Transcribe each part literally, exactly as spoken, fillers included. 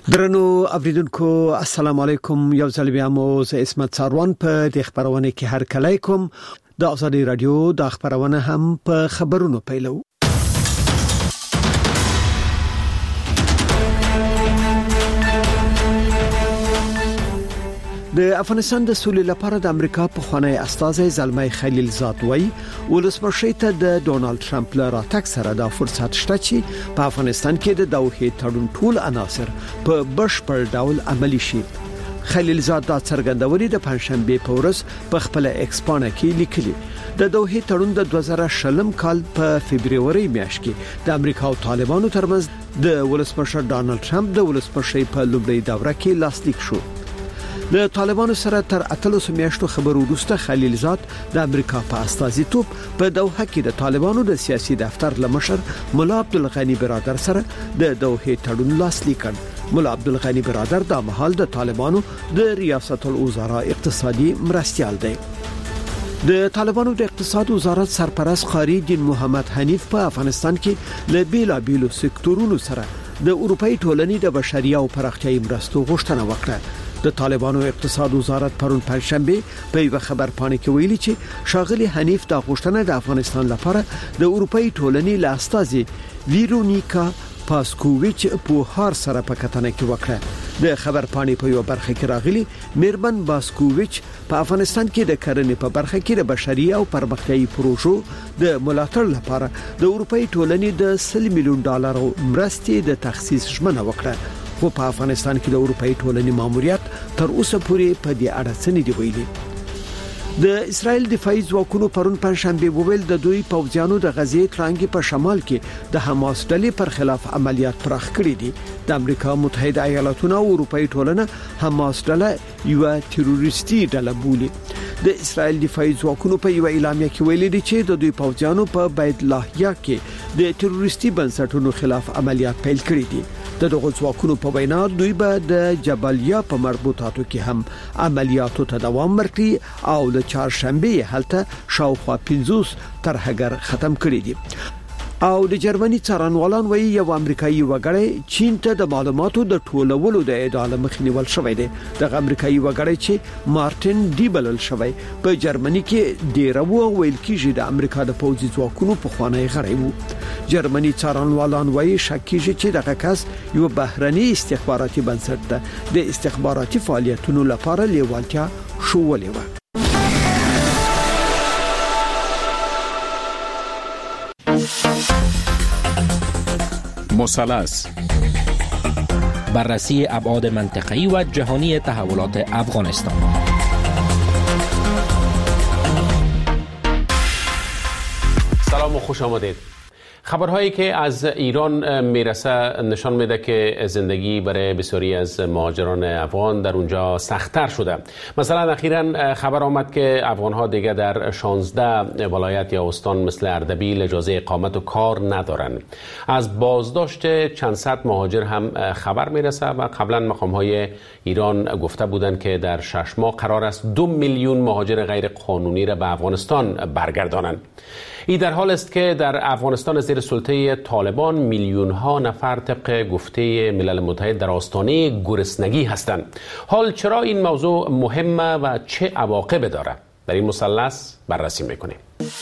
درنو اوریدونکو السلام علیکم. یو ځل بیا مو زه اسمت ساروان په د خبرونه کې هر کله کوم د آزادي رادیو د خبرونه هم په خبرونو پیلو. د افغانستان د سولې لپاره د امریکا په خوانی استازي زلمي خلیلزاد وای ولسمشر ته د ډونالد ټرمپ له راتګ سره د فرصت شته چې په افغانستان کې د دوحې تړون ټول عناصر په بشپړ ډول عملی شي. خلیلزاد د څرګندوري د پنځشنبه په ورځ په خپل ایکس پاڼه کې لیکلي د دوحې تړون د دوه زره شلم کال په فبرवरी میاشت کې د امریکا او طالبانو ترمنځ د ولسمشر ډونالد ټرمپ د ولسمشر په لومړي دوره کې لاسلیک شو. د طالبانو سره تر اتلسو میاشتو خبرو وروسته خلیلزاد د امریکا په استازیتوب په دوحه کې د طالبانو د سیاسي دفتر لمشر مولا عبدالغنی برادر سره د دوحې تړون لاسلیک کړ. مولا عبدالغنی برادر د مهال د طالبانو د ریاست الوزرا اقتصادي مرستيال دی. د طالبانو د اقتصاد وزارت سرپرست قاری دین محمد حنیف په افغانستان کې له بیلا بیلو سکتورونو سره د اروپאי ټولنې د بشري او پراختیايي مرستو غوښتنه وکړه. د طالبانو اقتصاد وزارت پرون پنځشنبه په یو خبر پاڼه کې ویلي چې شاغلي حنیف د غوښتنه د افغانستان لپاره د اروپאי ټولنې لاستازي ویرونیکا پاسکوویچ په هر سره په کتنه کې وکړه. د خبر پاڼې په یو برخه کې راغلي میرمن باسکوویچ په افغانستان کې د کرنې په برخه کې د بشري او پرمختیايي پروژو د ملاتړ لپاره د اروپאי ټولنې د سل میلیون ډالر مرستې د تخصیص ژمنه وکړه. خو په افغانستان کې د اروپאי ټولنې ماموریت تر اوسه پورې په دې اړه څه نه دی ویلي. د اسرائیل دفاعي ځواکونو پرون پنځشنبه وویل د دوی پوځیانو د غزې ترانګي په شمال کې د حماس ډلې پر خلاف عملیات پراخ کړي دي. د امریکا متحده ایالاتونو او اروپאי ټولنه حماس ډله یو تروریستي ډله بولي. د اسرائیل دفاعي ځواکونو په یو اعلامیه کې ویلي دي چې د دوی پوځیانو په بیت لاهیا کې د تروریستي بنسټونو خلاف عملیات پیل کړي دي. د دغه ځواکونو په وینا دوی به د جبلیا په مربوطاتو کې هم عملیاتو ته دوام ورکړي او د چهارشنبه هلته شاوخوا پنځوس ترهګر ختم کړي دي. او د جرمني څارنوالان وایي یو امریکایي وګړی چین ته د معلوماتو د ټولولو د ادعا مخنیول شوی دی. د امریکایي وګړی چې مارټین دیبلل شوی په جرمني کې ډیر وو ویل کېږي د امریکا د پوځي ځواکونو په خوانی غړی وو. جرمني څارنوالان وایي شک کېږي چې دغه کس یو بهرني استخباراتي بنسټ ده د استخباراتي فعالیتونو لپاره لیوالتیا شوولې و. مثلث بررسی ابعاد منطقه‌ای و جهانی تحولات افغانستان. سلام و خوش آمدید. خبرهایی که از ایران میرسه نشان میده که زندگی برای بسیاری از مهاجران افغان در اونجا سخت‌تر شده. مثلا اخیراً خبر آمد که افغان‌ها دیگه در شانزده ولایت یا استان مثل اردبیل اجازه اقامت و کار ندارن. از بازداشت چند صد مهاجر هم خبر میرسه و قبلا مقام‌های ایران گفته بودند که در شش ماه قرار است دو میلیون مهاجر غیر قانونی را به افغانستان برگردانند. این در حال است که در افغانستان زیر سلطه طالبان میلیون ها نفر طبق گفته ملل متحد در آستانه گرسنگی هستند. حال چرا این موضوع مهمه و چه عواقب داره؟ در این مثلث بررسی میکنیم.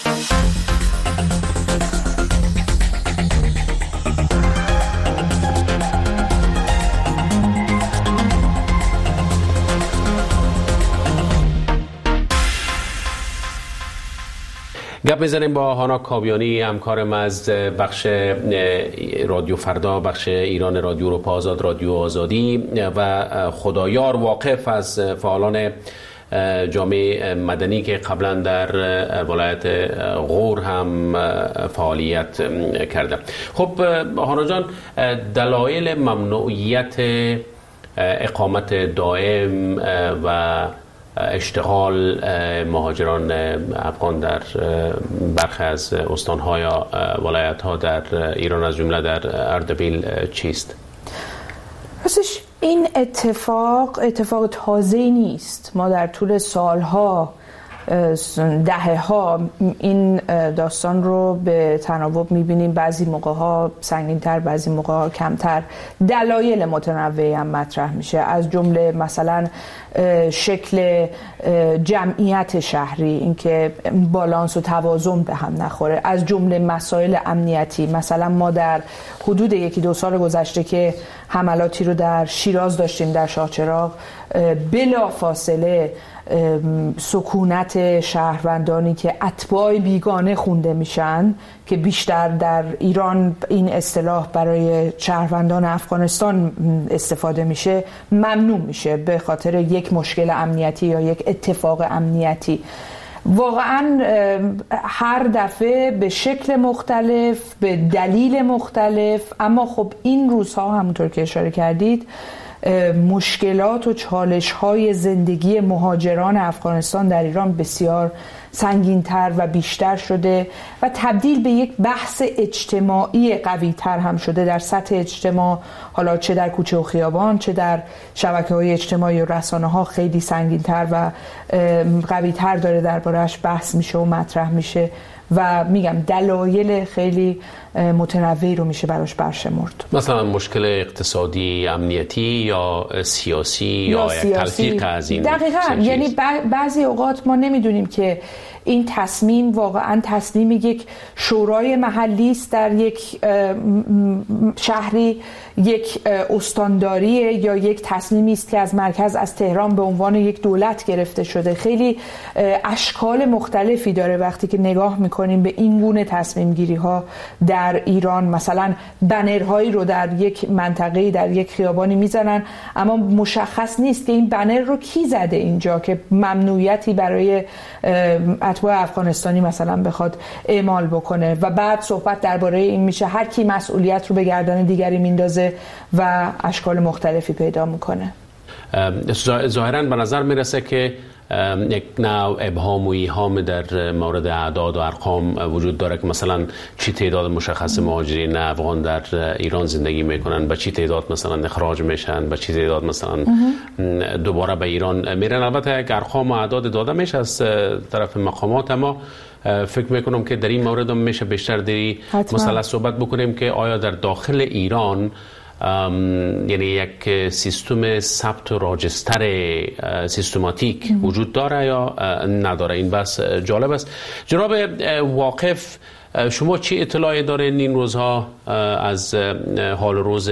گپ میزنیم با هانا کاویانی همکارم از بخش رادیو فردا، بخش ایران رادیو اروپا آزاد، رادیو آزادی و خدایار واقف از فعالان جامعه مدنی که قبلا در ولایت غور هم فعالیت کرده. خب هانا جان، دلایل ممنوعیت اقامت دائم و اشتغال مهاجران افغان در برخی از استان‌ها یا ولایت‌ها در ایران از جمله در اردبیل چیست؟ راستش این اتفاق اتفاق تازه‌ای نیست. ما در طول سالها دهه ها این داستان رو به تناوب میبینیم، بعضی موقع ها سنگین تر، بعضی موقع ها کمتر. دلایل متنوعی هم مطرح میشه، از جمله مثلا شکل جمعیت شهری، اینکه بالانس و توازن به هم نخوره، از جمله مسائل امنیتی. مثلا ما در حدود یکی دو سال گذشته که حملاتی رو در شیراز داشتیم، در شاهچراغ، بلا فاصله سکونت شهروندانی که اتباع بیگانه خونده میشن، که بیشتر در ایران این اصطلاح برای شهروندان افغانستان استفاده میشه، ممنوع میشه به خاطر یک مشکل امنیتی یا یک اتفاق امنیتی. واقعا هر دفعه به شکل مختلف، به دلیل مختلف، اما خب این روزها همونطور که اشاره کردید مشکلات و چالش‌های زندگی مهاجران افغانستان در ایران بسیار سنگین‌تر و بیشتر شده و تبدیل به یک بحث اجتماعی قوی‌تر هم شده در سطح اجتماع، حالا چه در کوچه و خیابان، چه در شبکه‌های اجتماعی و رسانه‌ها خیلی سنگین‌تر و قوی‌تر داره درباره‌اش بحث میشه و مطرح میشه و میگم دلایل خیلی متنوعی رو میشه براش برشمرد. مثلا مشکل اقتصادی، امنیتی یا سیاسی یا, یا یک تلفیق از این. دقیقاً، یعنی بعضی اوقات ما نمیدونیم که این تصمیم واقعا تصمیم یک شورای محلی است در یک شهری، یک استانداری، یا یک تصمیمی است که از مرکز، از تهران به عنوان یک دولت گرفته شده. خیلی اشکال مختلفی داره وقتی که نگاه میکنیم به این گونه تصمیم گیری ها در ایران. مثلا بنرهایی رو در یک منطقه، در یک خیابانی میزنن، اما مشخص نیست که این بنر رو کی زده اینجا که ممنوعیتی برای اتباع افغانستانی مثلا بخواد اعمال بکنه و بعد صحبت درباره این میشه هر کی مسئولیت رو به گردن دیگری میندازه و اشکال مختلفی پیدا میکنه. ظاهراً به نظر میرسه که یک نوع ابهام و ایهام در مورد اعداد و ارقام وجود داره که مثلا چی تعداد مشخص مهاجرین افغان در ایران زندگی میکنن، به چی تعداد مثلا اخراج میشن، به چی تعداد مثلا دوباره به ایران میرن. البته یک ارقام و اعداد داده میشه از طرف مقامات، اما فکر میکنم که در این مورد هم میشه بیشتر دری مثلا صحبت بکنیم که آیا در داخل ایران یعنی یک سیستم ثبت و راجستر سیستماتیک وجود داره یا نداره. این بس جالب است. جناب واقف، شما چی اطلاعی دارین این روزها از حال روز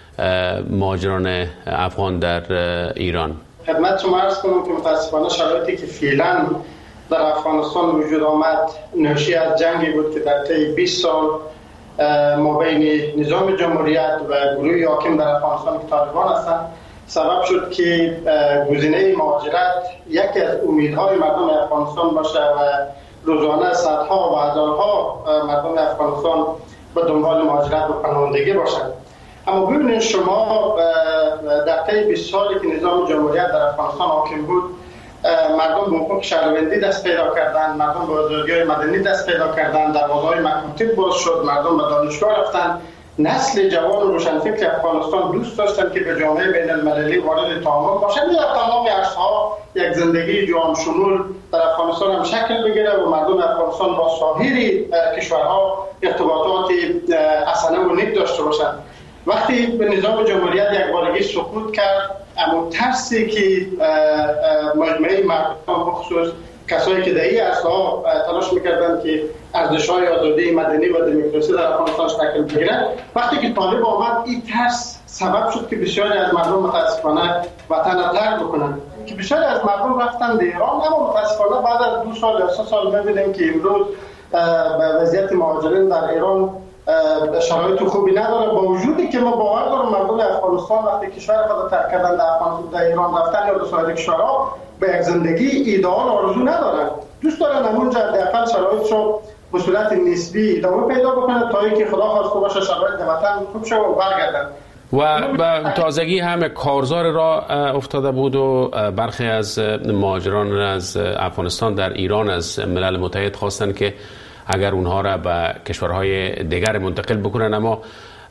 مهاجران افغان در ایران؟ خدمت شما عرض کنم که متاسفانه شرایطی که فعلا در افغانستان وجود آمد ناشی از جنگی بود که در طی بیست سال ما بین نظام جمهوریت و گروه حاکم در افغانستان که طالبان هستند سبب شد که گزینه مهاجرت یکی از امیدهای مردم افغانستان باشه و روزانه صدها و هزارها مردم افغانستان به دنبال مهاجرت و پناهندگی باشند. اما ببینید شما در طی بیست سالی که نظام جمهوریت در افغانستان حاکم بود، مردم به حقوق شهروندی دست پیدا کردند، مردم به آزادی‌های مدنی دست پیدا کردند، دروازه‌های مکاتب باز شد، مردم به دانشگاه رفتند. نسل جوان و روشنفکر افغانستان دوست داشتند که به جامعه بین المللی وارد تعامل باشند، یا تمام عرصه‌ها یک زندگی جهان شمول در افغانستان هم شکل بگیره و مردم افغانستان با سایر کشورها ارتباطات حسنه و نیک داشته باشند. وقتی به نظام جمهوریت یک بارگی سقوط کرد، اما ترسی که مجموعه مردم بخصوص کسایی که در این عرصه‌ها تلاش می‌کردند که ارزش‌های آزادی مدنی و دموکراسی در افغانستان شکل بگیرد، وقتی که طالب آمد این ترس سبب شد که بسیاری از مردم متاسفانه وطن را ترک بکنند، که بسیاری از مردم رفتن به ایران. اما متاسفانه بعد از دو سال یا سه سال می‌بینیم که امروز وضعیت مهاجرین در ایران شرایط خوبی نداره، با وجودی که ما باور دارم مردم افغانستان وقتی کشور خود ترک کردن در افغانستان در ایران رفتن یا سایر کشورها به یک زندگی ایدئال آرزو ندارن، دوست دارن همونجا حداقل شرایطشو به صورت نسبی ادامه پیدا بکنن تا اینکه خدا خواسته باشه شرایط وطن خوب شه و برگردن. و به تازگی هم کارزار را افتاده بود و برخی از مهاجران از افغانستان در ایران از ملل متحد خواستن که اگر اونها را به کشورهای دیگر منتقل بکنن، اما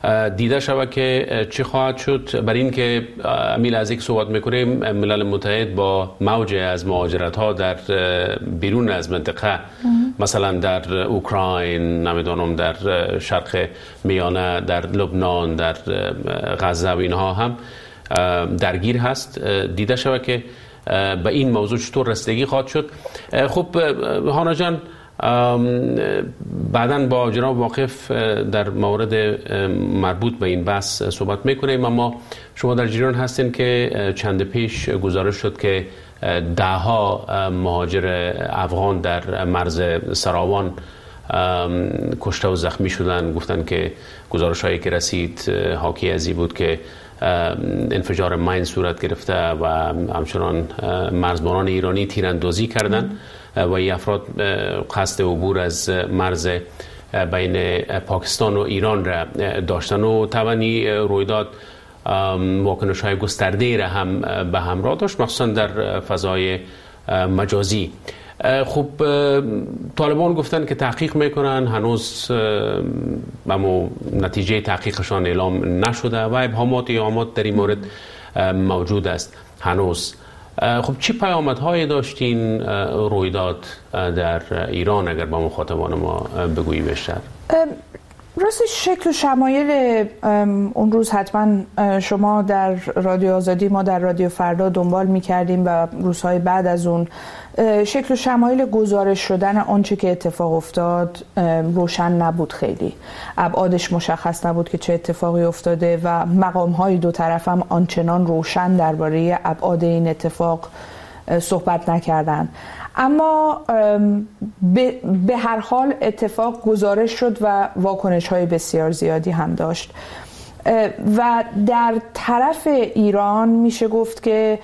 دیده شود که چی خواهد شد. بر این که امیل از یک صحبت میکنیم، ملل متحد با موج از مهاجرت ها در بیرون از منطقه مثلا در اوکراین، نمیدونم در شرق میانه، در لبنان، در غزه و اینها هم درگیر هست. دیده شود که به این موضوع چطور رسیدگی خواهد شد. خب هانا جان، بعداً با جناب واقف در مورد مربوط به این بحث صحبت میکنیم، اما شما در جریان هستین که چند پیش گزارش شد که ده ها مهاجر افغان در مرز سراوان کشته و زخمی شدن. گفتن که گزارش هایی که رسید حاکی از این بود که انفجار ماین صورت گرفته و همچنان مرزبانان ایرانی تیراندازی کردن و این افراد قصد عبور از مرز بین پاکستان و ایران را داشتن و طبعاً رویداد واکنش های گسترده را هم به همراه داشت، مخصوصا در فضای مجازی. خب طالبان گفتن که تحقیق میکنن، هنوز اما نتیجه تحقیقشان اعلام نشده و ابهامات ایامات در این مورد موجود است هنوز. خب چی پیامدهایی داشتین رویداد در ایران، اگر با مخاطبان ما بگویی بیشتر؟ راستش شکل و شمایل اون روز حتما شما در رادیو آزادی، ما در رادیو فردا دنبال می‌کردیم و روزهای بعد از اون شکل و شمایل گزارش شدن آنچه که اتفاق افتاد روشن نبود. خیلی ابعادش مشخص نبود که چه اتفاقی افتاده و مقام‌های دو طرف هم آنچنان روشن درباره ابعاد این اتفاق صحبت نکردند. اما به هر حال اتفاق گزارش شد و واکنش‌های بسیار زیادی هم داشت و در طرف ایران میشه گفت که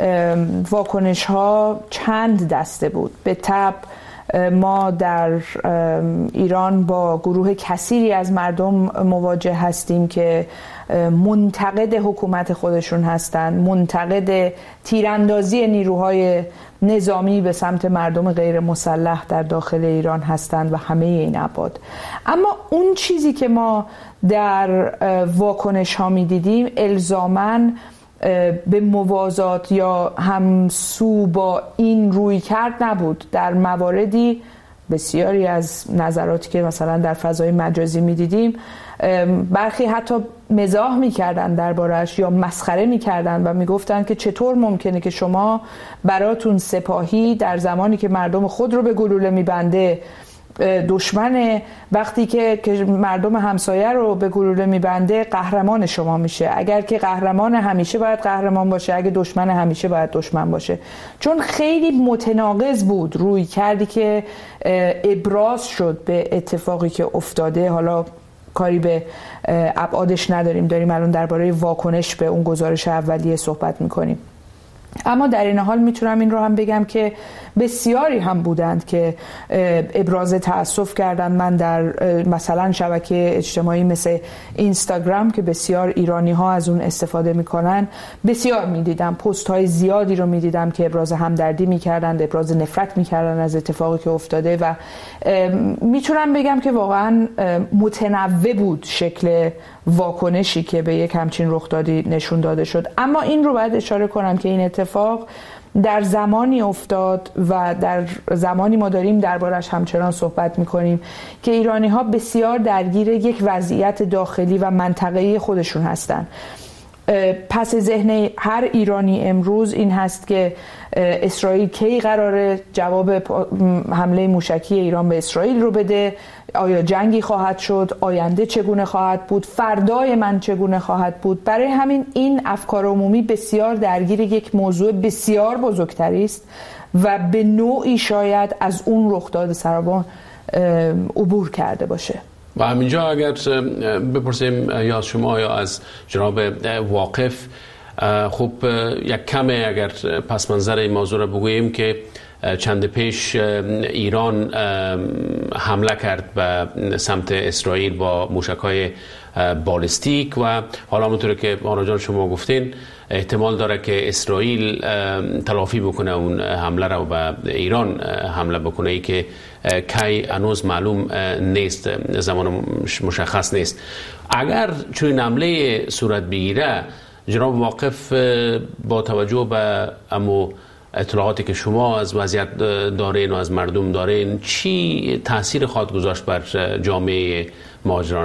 واکنش‌ها چند دسته بود. به طبع ما در ایران با گروه کثیری از مردم مواجه هستیم که منتقد حکومت خودشون هستند، منتقد تیراندازی نیروهای نظامی به سمت مردم غیر مسلح در داخل ایران هستند و همه این ابعاد. اما اون چیزی که ما در واکنش ها می دیدیم الزاماً به موازات یا همسو با این روی کرد نبود. در مواردی بسیاری از نظراتی که مثلا در فضای مجازی می دیدیم برخی حتی مزاح می‌کردن دربارش یا مسخره می‌کردن و می‌گفتن که چطور ممکنه که شما براتون سپاهی در زمانی که مردم خود رو به گلوله می‌بنده دشمن، وقتی که مردم همسایه رو به گلوله می‌بنده قهرمان شما میشه. اگر که قهرمان همیشه باید قهرمان باشه، اگه دشمن همیشه باید دشمن باشه. چون خیلی متناقض بود روی کردی که ابراز شد به اتفاقی که افتاده. حالا کاری به ابعادش نداریم، داریم الان درباره واکنش به اون گزارش اولیه صحبت میکنیم. اما در این حال میتونم این رو هم بگم که بسیاری هم بودند که ابراز تأسف کردند. من در مثلا شبکه اجتماعی مثل اینستاگرام که بسیار ایرانی ها از اون استفاده میکنن بسیار میدیدم، پست های زیادی رو میدیدم که ابراز همدردی میکردند، ابراز نفرت میکردن از اتفاقی که افتاده و میتونم بگم که واقعا متنوع بود شکل واکنشی که به یک همچین رخدادی نشون داده شد. اما این رو باید اشاره کنم که این اتفاق در زمانی افتاد و در زمانی ما داریم دربارش همچنان صحبت میکنیم که ایرانی ها بسیار درگیر یک وضعیت داخلی و منطقه‌ای خودشون هستن. پس ذهن هر ایرانی امروز این هست که اسرائیل کی قراره جواب حمله موشکی ایران به اسرائیل رو بده، آیا جنگی خواهد شد، آینده چگونه خواهد بود، فردای من چگونه خواهد بود. برای همین این افکار عمومی بسیار درگیر یک موضوع بسیار بزرگتری است و به نوعی شاید از اون رخداد سراوان عبور کرده باشه. و همینجا اگر بپرسیم یا از شما یا از جناب واقف، خب یک کمه اگر پس منظر این موضوع رو بگوییم که چند پیش ایران حمله کرد به سمت اسرائیل با موشک‌های بالستیک و حالا همونطور که آنا جان شما گفتین احتمال داره که اسرائیل تلافی بکنه اون حمله رو به ایران حمله بکنه، ای که کی هنوز معلوم نیست، زمان مشخص نیست. اگر چون حمله صورت بگیره جناب واقف با توجه به امو اطلاعاتی که شما از وضعیت دارین و از مردم دارین چی تاثیر خواهد گذاشت بر جامعه مهاجران